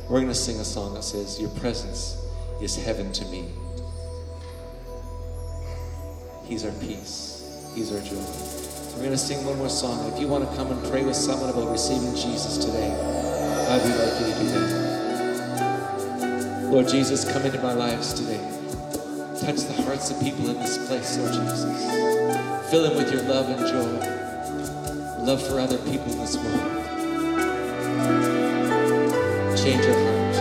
We're going to sing a song that says, your presence is heaven to me. He's our peace. He's our joy. We're going to sing one more song. If you want to come and pray with someone about receiving Jesus today, I'd be like you to do that. Lord Jesus, come into our lives today. Touch the hearts of people in this place, Lord Jesus. Fill them with your love and joy. Love for other people in this world. Change our heart,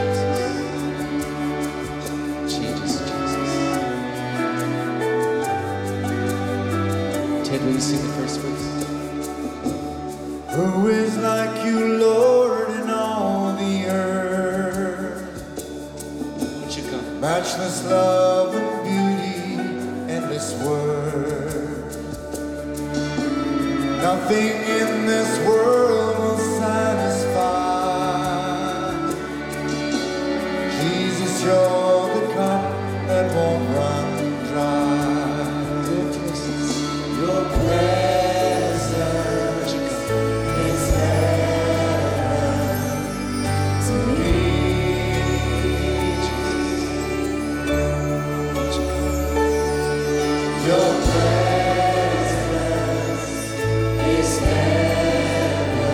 Jesus. Change us, Jesus. Ted, will you sing the first verse? Who is like you, Lord, in all the earth? Won't you come? Matchless love and beauty, endless worth. Nothing in this world will satisfy. Jesus, you're the cup that won't run dry. Your presence is heaven to me. Your presence is heaven.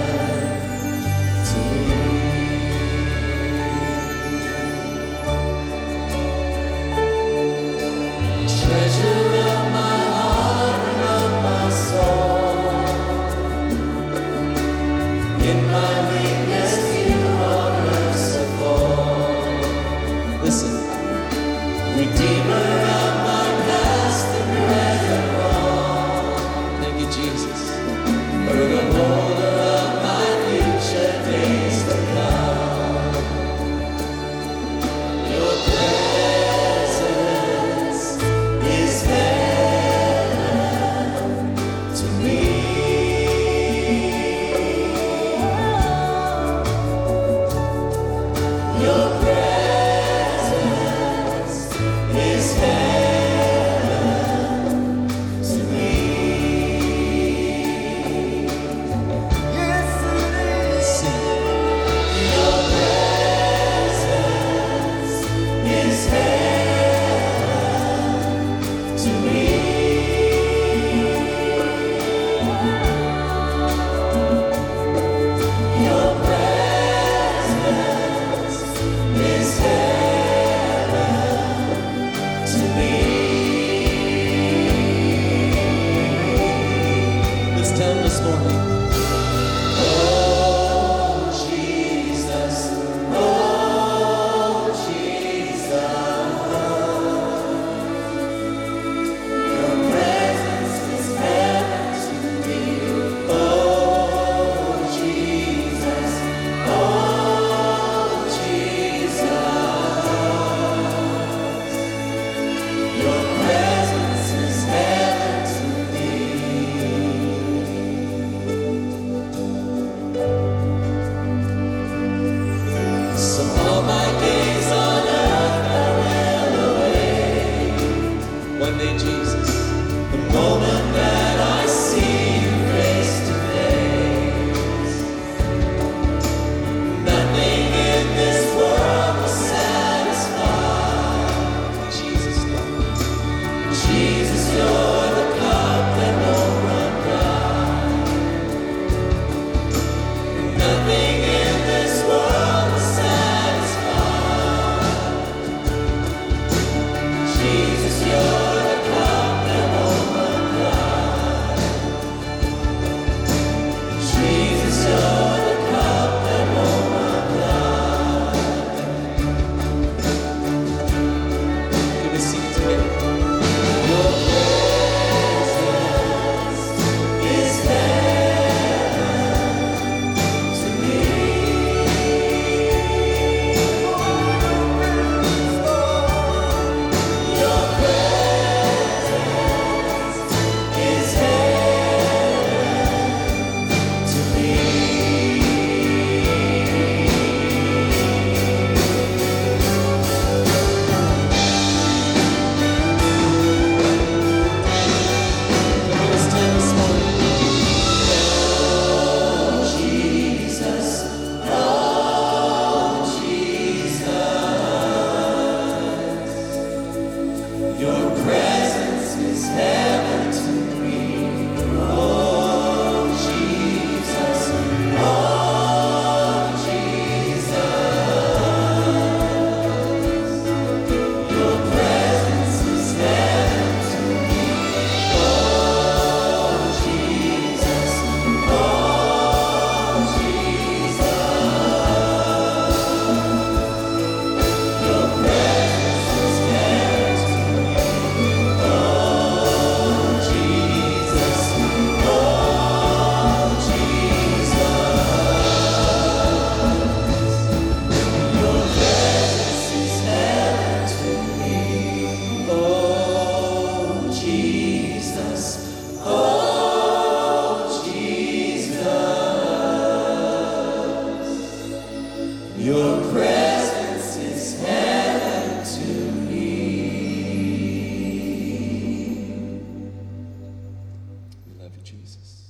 you, Jesus.